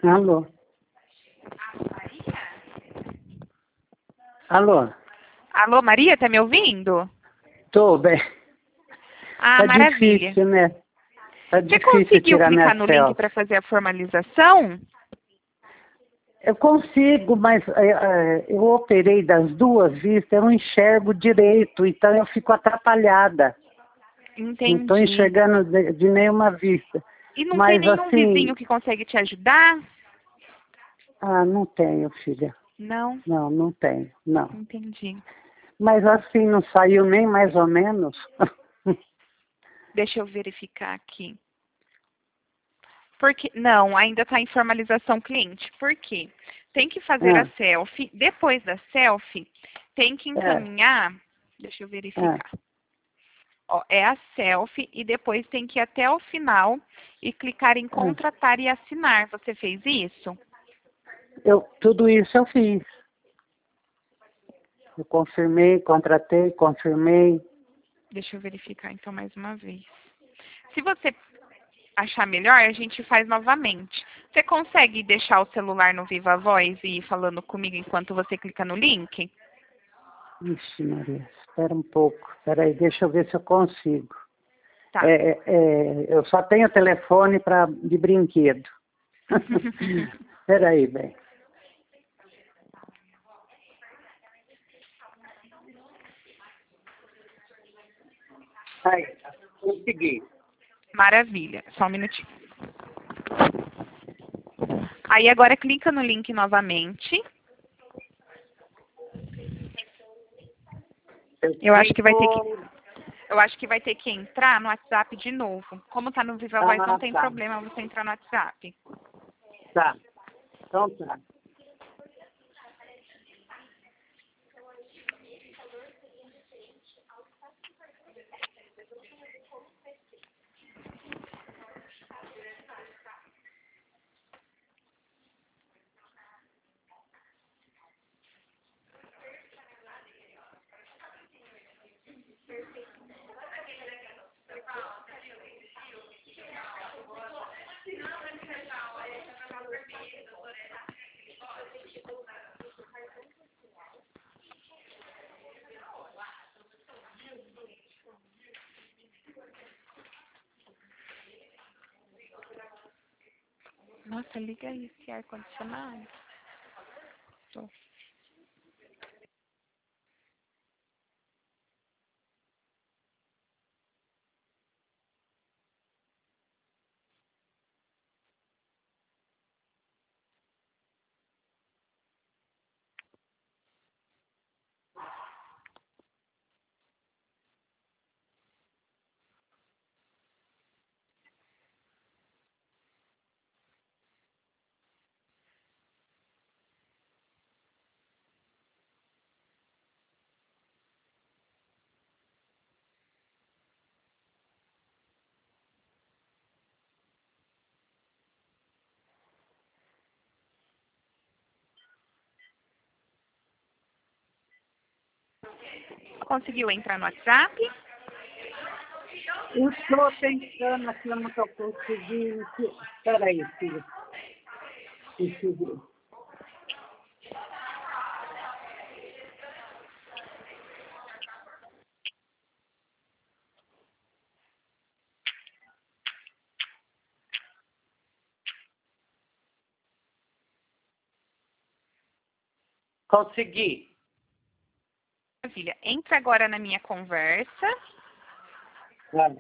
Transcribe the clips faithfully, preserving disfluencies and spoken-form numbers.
Alô? Alô? Alô, Maria, tá me ouvindo? Tô bem. Ah, Tá maravilha. difícil, né? Tá Você difícil conseguiu tirar minha clicar no link selfie. para fazer a formalização? Eu consigo, mas é, é, eu operei das duas vistas, eu não enxergo direito, então eu fico atrapalhada. Não estou Entendi. enxergando de, de nenhuma vista. E não tem Mas nenhum assim, vizinho que consegue te ajudar? ah, não tenho, filha. Não? Não, não tenho, não. Entendi. Mas assim, não saiu nem mais ou menos. Deixa eu verificar aqui. Porque não, ainda está em formalização cliente. Por quê? Tem que fazer a Ah, selfie. Depois da selfie, tem que é, encaminhar. Deixa eu é. verificar. Ó, é a selfie e depois tem que ir até o final e clicar em É. contratar e assinar. Você fez isso? Eu, tudo isso eu fiz. Eu confirmei, contratei, confirmei. Deixa eu verificar então mais uma vez. Se você achar melhor, a gente faz novamente. Você consegue deixar o celular no Viva Voz e ir falando comigo enquanto você clica no link? Ixi, Maria, espera um pouco. Espera aí, deixa eu ver se eu consigo. Tá. É, é, é, eu só tenho telefone pra, de brinquedo. Espera aí, bem. Aí, consegui. Maravilha. Só um minutinho. Aí agora clica no link novamente. Eu acho que vai ter que eu acho que vai ter que entrar no WhatsApp de novo. Como tá no Viva Voz, não Ah, tem tá. problema você entrar no WhatsApp. Tá. Então tá. Nossa, liga aí esse ar-condicionado. Tô. Conseguiu entrar no WhatsApp? Eu estou tentando aqui, eu não estou conseguindo. Espera aí, filha. Deixa eu ver. Consegui. Maravilha. Entra agora na minha conversa. Vai.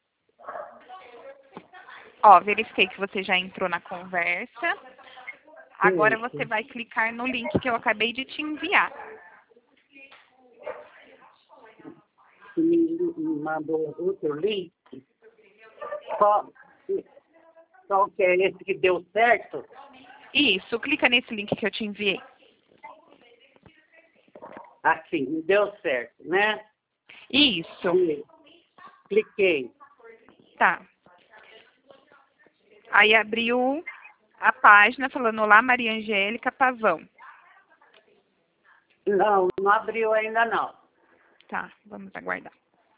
Ó, verifiquei que você já entrou na conversa. Agora você vai clicar no link que eu acabei de te enviar. Você me mandou outro link? Qual, qual que é esse que deu certo? Isso, clica nesse link que eu te enviei. Aqui, me deu certo, né? Isso. Sim. Cliquei. Tá. Aí abriu a página falando: Olá, Maria Angélica Pavão. Não, não abriu ainda não. Tá, vamos aguardar.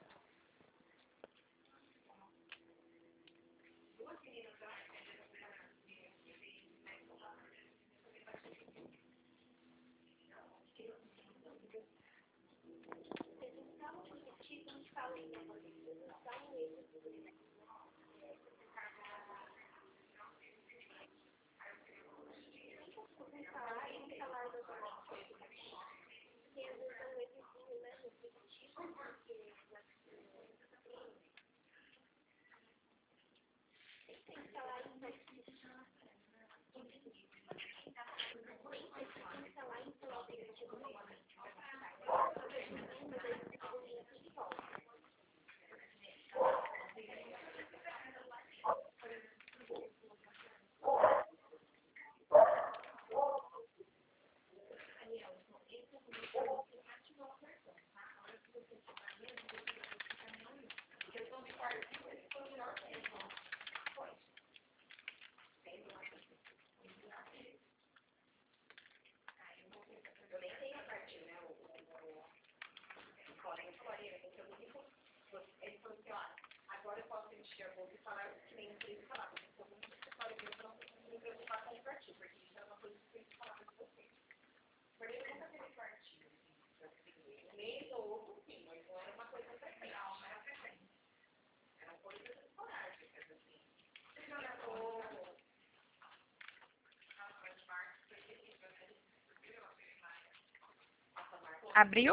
Abriu?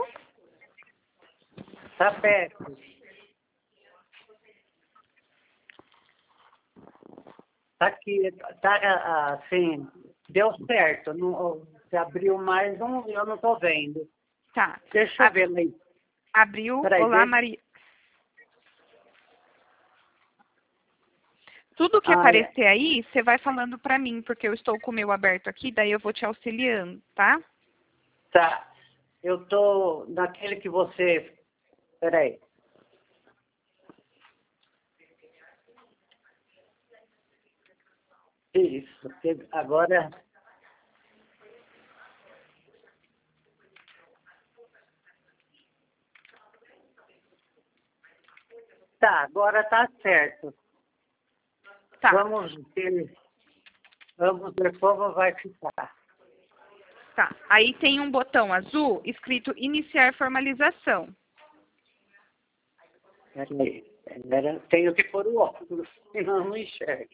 Tá perto. Tá aqui, tá assim, deu certo. Não, se abriu mais um, eu não tô vendo. Tá. Deixa eu ver aí. Abriu. Peraí, Olá, deixa... Maria. Tudo que Ah, aparecer aí, você vai falando pra mim, porque eu estou com o meu aberto aqui, daí eu vou te auxiliando, tá? tá. Eu tô naquele que você... Peraí. Isso. Agora... Tá, agora tá certo. Tá. Vamos ver, vamos ver como vai ficar. Tá. Aí tem um botão azul escrito iniciar formalização. Peraí, pera, tenho que pôr o óculos, senão não enxergo.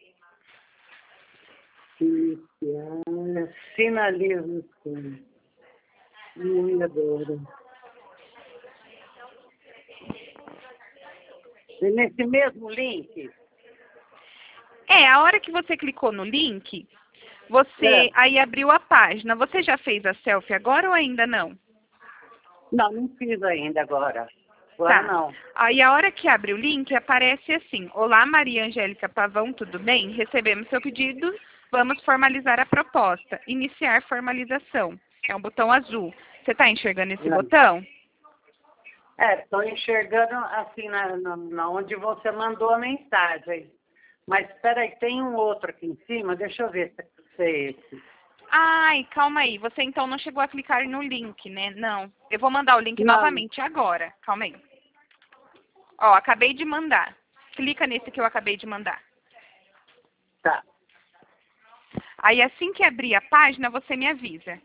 Iniciar, sinalização. E agora? E nesse mesmo link? É, a hora que você clicou no link, você É. aí abriu a página. Você já fez a selfie agora ou ainda não? Não, não fiz ainda agora. Agora Tá. não. Aí a hora que abre o link, aparece assim: Olá, Maria Angélica Pavão, tudo bem? Recebemos seu pedido, vamos formalizar a proposta. Iniciar formalização. É um botão azul. Você está enxergando esse Não. botão? É, estou enxergando assim na, na, na onde você mandou a mensagem. Mas espera aí, tem um outro aqui em cima, deixa eu ver se é esse. Ai, calma aí. Você então não chegou a clicar no link, né? Não. Eu vou mandar o link Não. novamente agora. Calma aí. Ó, acabei de mandar. Clica nesse que eu acabei de mandar. Tá. Aí assim que abrir a página, você me avisa.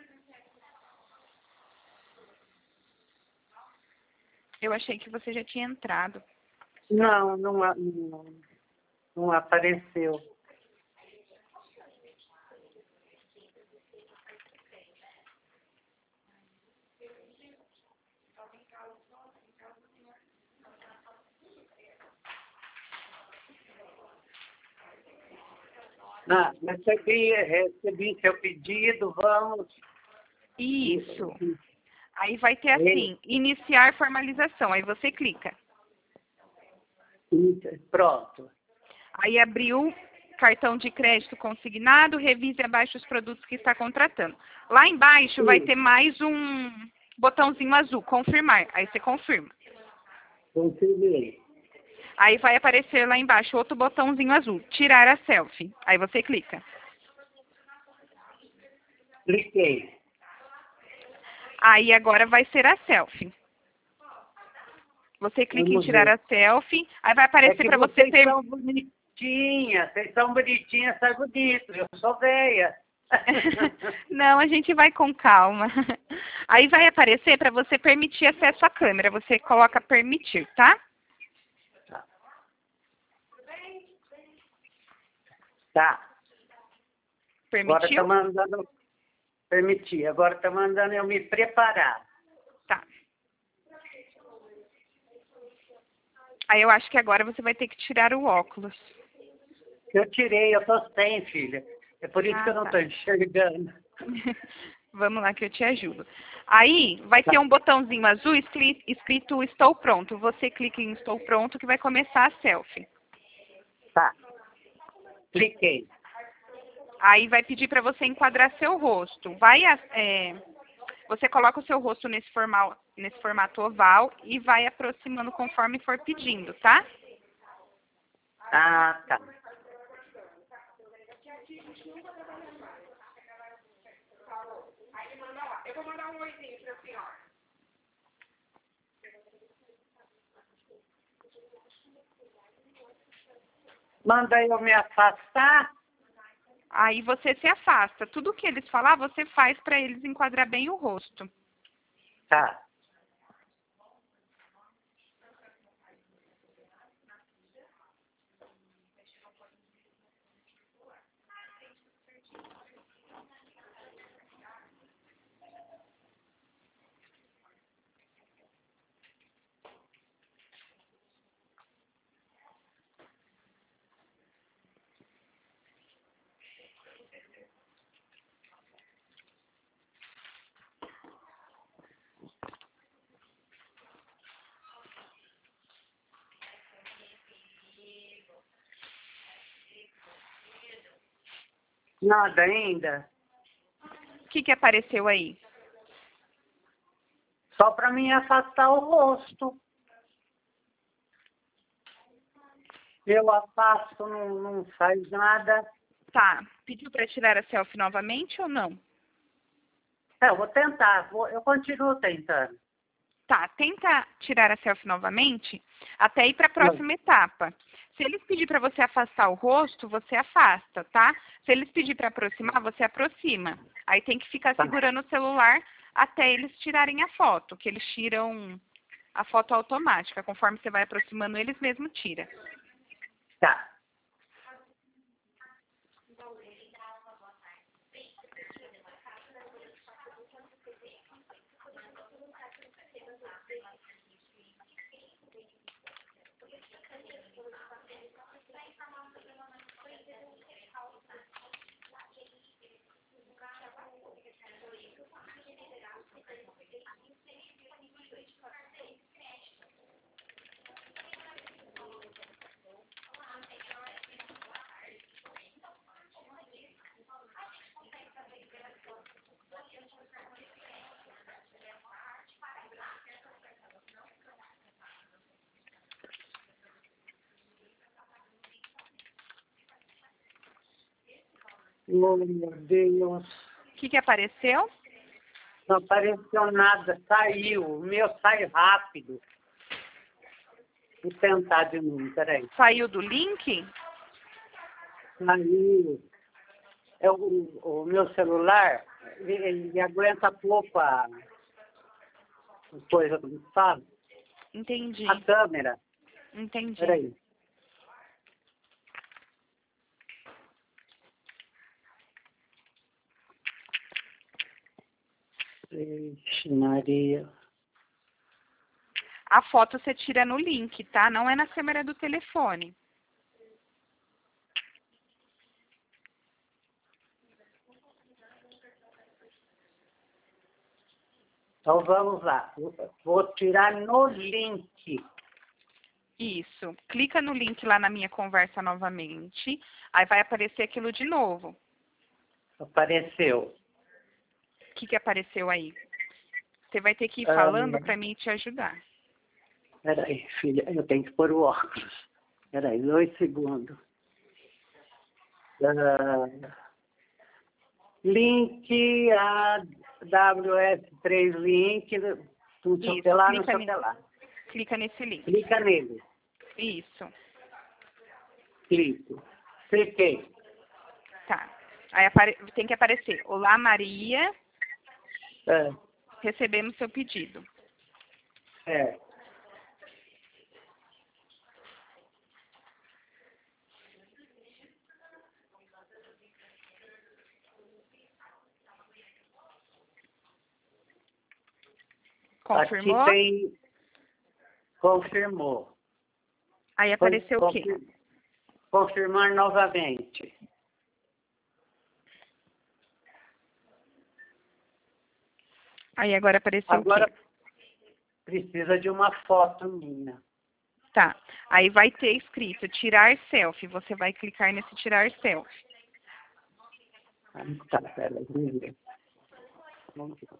Eu achei que você já tinha entrado. Não, não, a- não, não apareceu. Não, recebi, recebi seu pedido, vamos. Isso. Aí vai ter assim, iniciar formalização. Aí você clica. Pronto. Aí abriu cartão de crédito consignado, revise abaixo os produtos que está contratando. Lá embaixo Sim. vai ter mais um botãozinho azul, confirmar. Aí você confirma. Confirmei. Aí vai aparecer lá embaixo outro botãozinho azul, tirar a selfie. Aí você clica. Cliquei. Aí agora vai ser a selfie. Você clica Vamos em tirar ver. a selfie, aí vai aparecer É para você vocês ter... são bonitinhas, vocês são bonitinhas, sai bonito, eu sou velha. Não, a gente vai com calma. Aí vai aparecer para você permitir acesso à câmera. Você coloca permitir, tá? Tá. Agora Permitiu? tá mandando permitir. Agora tá mandando eu me preparar. Tá. Aí eu acho que agora você vai ter que tirar o óculos. Eu tirei, eu tô sem, filha. É por isso Ah, que eu não tá. tô enxergando. Vamos lá que eu te ajudo. Aí vai ter um botãozinho azul escrito, escrito estou pronto. Você clica em estou pronto que vai começar a selfie. Tá. Cliquei. Aí vai pedir para você enquadrar seu rosto. Vai, é, você coloca o seu rosto nesse, formal, nesse formato oval e vai aproximando conforme for pedindo, tá? Ah, tá. Eu vou mandar um oizinho para a senhora. Manda eu me afastar. Aí você se afasta. Tudo que eles falar, você faz para eles enquadrar bem o rosto. Tá. Nada ainda. O que, que apareceu aí? Só para mim afastar o rosto. Eu afasto, não, não faz nada. Tá. Pediu para tirar a selfie novamente ou não? É, eu vou tentar. Vou, eu continuo tentando. Tá, tenta tirar a selfie novamente até ir para a próxima etapa. Se eles pedir para você afastar o rosto, você afasta, tá? Se eles pedir para aproximar, você aproxima. Aí tem que ficar Tá. segurando o celular até eles tirarem a foto, que eles tiram a foto automática. Conforme você vai aproximando, eles mesmo tiram. Tá. Oh, meu Deus. O que, que apareceu? Não apareceu nada. Saiu. O meu sai rápido. Vou tentar de novo. Peraí. Saiu do link? Saiu. É o, o meu celular, ele, ele aguenta pouco a, a coisa, como se fala? Entendi. A câmera. Entendi. Peraí. Ixi, Maria. A foto você tira no link, tá? Não é na câmera do telefone. Então vamos lá. Vou tirar no link. Isso. Clica no link lá na minha conversa novamente. Aí vai aparecer aquilo de novo. Apareceu. O que, que apareceu aí? Você vai ter que ir Ah, falando para mim te ajudar. Peraí, filha, eu tenho que pôr o óculos. Peraí, dois segundos. Uh, link a W S três link, não sei o que lá, não sei o que lá. Clica nesse link. Clica nele. Isso. Clique. Cliquei. Tá. Aí apare... tem que aparecer. Olá, Maria. É. Recebemos seu pedido. É. Confirmou? Aqui tem... Confirmou. Aí apareceu o quê? Confirmar novamente. Aí agora apareceu agora, o quê? Precisa de uma foto minha. Tá. Aí vai ter escrito tirar selfie. Você vai clicar nesse tirar selfie. Ah, tá, peraí. Vamos ver.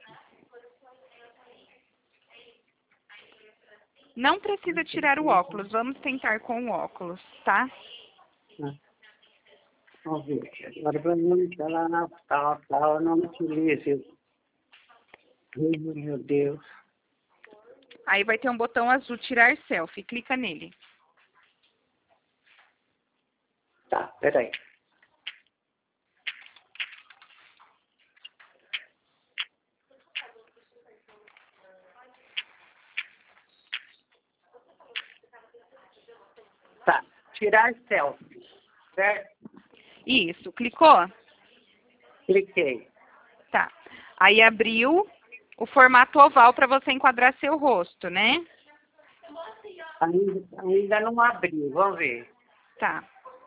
Não precisa tirar o óculos. Vamos tentar com o óculos, tá? Ah, vamos ver. Agora vamos lá na tal, tal, não utilize. Meu Deus. Aí vai ter um botão azul, tirar selfie. Clica nele. Tá, peraí. Tá, tirar selfie, certo? Isso, clicou? Cliquei. Tá. Aí abriu o formato oval para você enquadrar seu rosto, né? Ainda, ainda não abriu, vamos ver. Tá.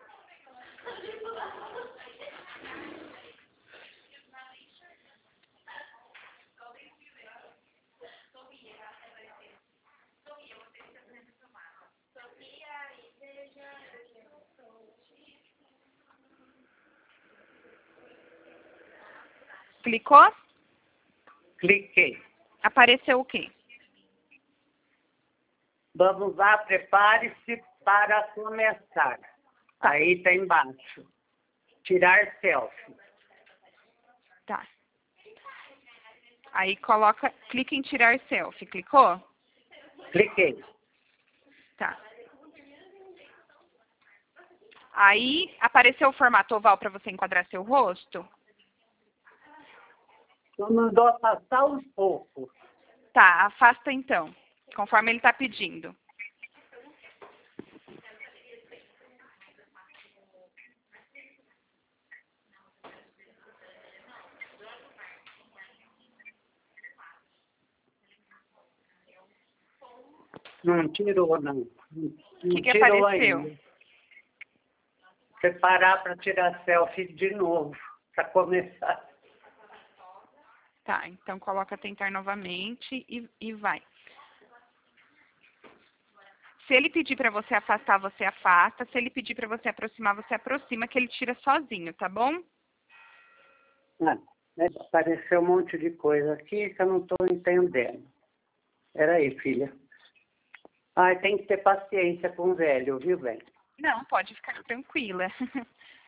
Clicou? Cliquei. Apareceu o quê? Vamos lá, prepare-se para começar. Tá. Aí tá embaixo. Tirar selfie. Tá. Aí coloca, clica em tirar selfie. Clicou? Cliquei. Tá. Aí apareceu o formato oval para você enquadrar seu rosto? Só mandou afastar um pouco. Tá, afasta então, conforme ele está pedindo. Não tirou, não. O que, que apareceu? Ainda. Preparar para tirar selfie de novo, para começar. Tá, então coloca tentar novamente e, e vai. Se ele pedir para você afastar, você afasta. Se ele pedir para você aproximar, você aproxima, que ele tira sozinho, tá bom? Ah, apareceu um monte de coisa aqui que eu não estou entendendo. Peraí, filha. Ai, tem que ter paciência com o velho, viu, velho? Não, pode ficar tranquila.